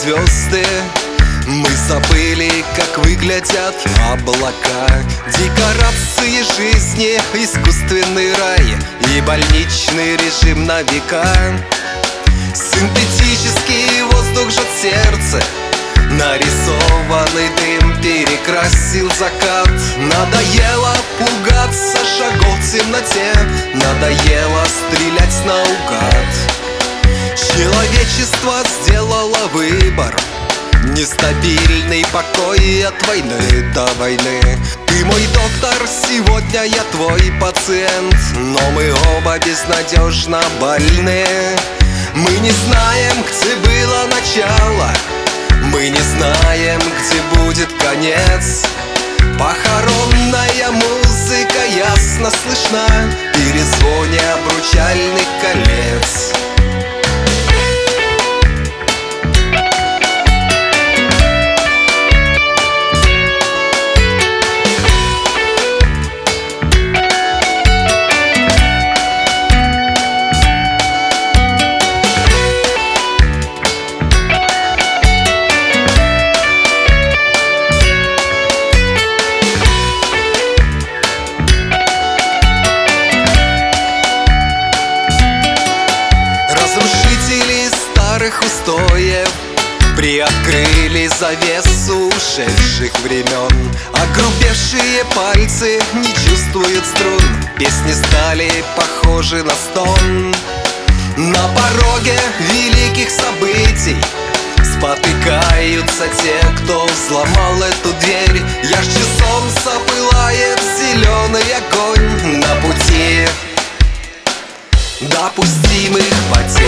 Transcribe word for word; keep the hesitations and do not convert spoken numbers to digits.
звезды. Мы забыли, как выглядят облака, декорации жизни, искусственный рай и больничный режим на века. Синтетический воздух жжет сердце, нарисованный дым перекрасил закат. Надоело пугаться шагов в темноте, надоело стрелять наугад. Человечество сделало выбор, нестабильный покой от войны до войны. Ты мой доктор, сегодня я твой пациент, но мы оба безнадежно больны. Мы не знаем, где было начало, мы не знаем, где будет конец. Похоронная музыка ясно слышна в перезвоне обручальных колец. Устоев приоткрыли завесу ушедших времен. Огрубевшие пальцы не чувствуют струн, песни стали похожи на стон. На пороге великих событий спотыкаются те, кто взломал эту дверь. Ярче солнца пылает зеленый огонь на пути допустимых потерь.